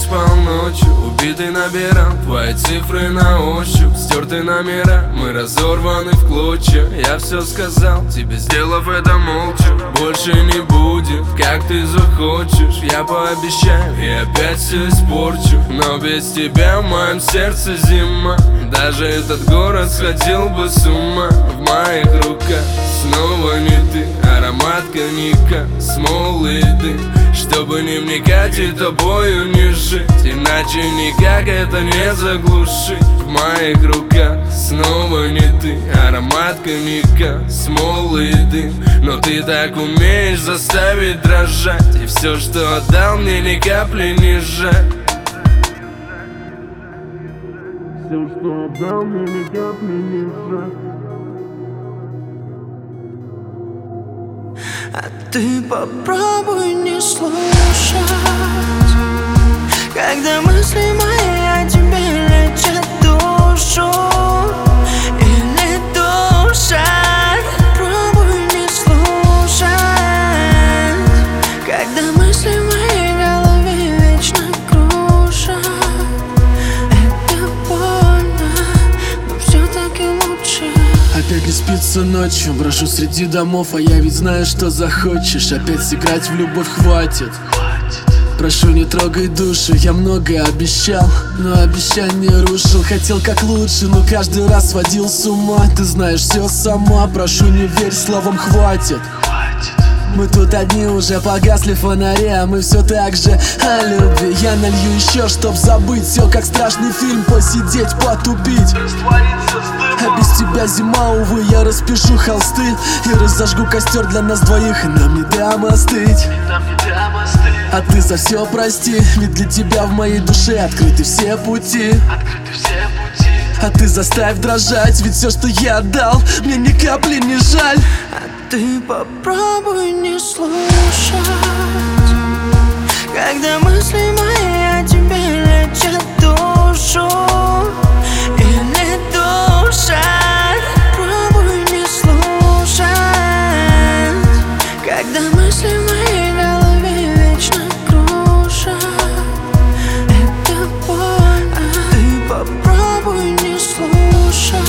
спал ночью, убитый набирал твои цифры на ощупь. Стерты номера, мы разорваны в клочья. Я все сказал тебе, сделав это молча. Больше не будет, как ты захочешь. Я пообещаю и опять все испорчу. Но без тебя в моем сердце зима. Даже этот город сходил бы с ума. В моих руках снова не ты, аромат коньяка, смолы и дым. Чтобы не вникать и тобою не жить, иначе никак это не заглушить. В моих руках снова не ты, аромат коньяка, смолы и дым. Но ты так умеешь заставить дрожать, и все, что отдал, мне ни капли не жаль. Все, что отдал, мне ни капли не жаль. А ты попробуй не слушать, когда мысли мои о тебе лечат душу или душат. Пробуй не слушать, когда мысли в моей голове вечно кружат. Это больно, но все-таки лучше. Опять не спится ночью, брожу среди домов, а я ведь знаю, что захочешь. Опять сыграть в любовь хватит. Прошу, не трогай душу, я многое обещал, но обещание рушил. Хотел как лучше, но каждый раз сводил с ума. Ты знаешь все сама, прошу, не верь словам хватит. Мы тут одни, уже погасли фонари, а мы все так же о любви. Я налью еще, чтоб забыть все, как страшный фильм, посидеть, потупить. А без тебя зима, увы, я распишу холсты и разожгу костер для нас двоих, и нам не дам остыть. А ты за все прости, ведь для тебя в моей душе открыты все пути. А ты заставь дрожать, ведь все, что я отдал, мне ни капли не жаль. А ты попробуй не слушать, когда мысли мои о тебе лечат душу или душат. Пробуй не слушать, когда мысли в моей голове вечно кружат. Это больно. А ты попробуй не слушать,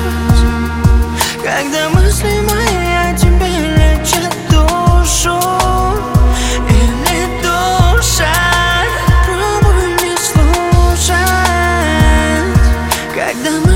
когда мысли мои о тебе лечат душу или душат. Пробуй не слушать, когда